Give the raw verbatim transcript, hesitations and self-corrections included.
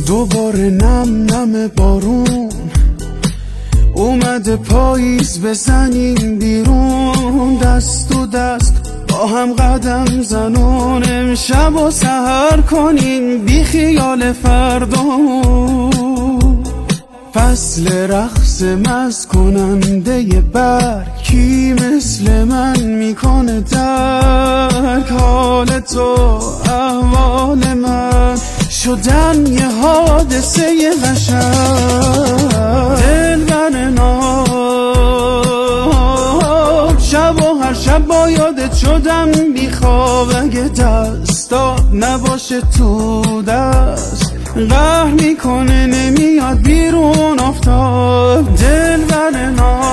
دوباره نم نم بارون اومده، پاییز بزنیم بیرون، دست تو دست با هم قدم زنون، امشب و سحر کنیم بی خیال فردامون. فصل رقص مست کننده برگ، کی مثل من میکنه درک؟ حال تو احوال من شدن یه حادثه قشنگ. دلبر ناب شب و هر شب با یادت شدم بی خواب، اگه دستات نباشه تو دست قهر میکنه نمیاد بیرون آفتاب. دلبر ناب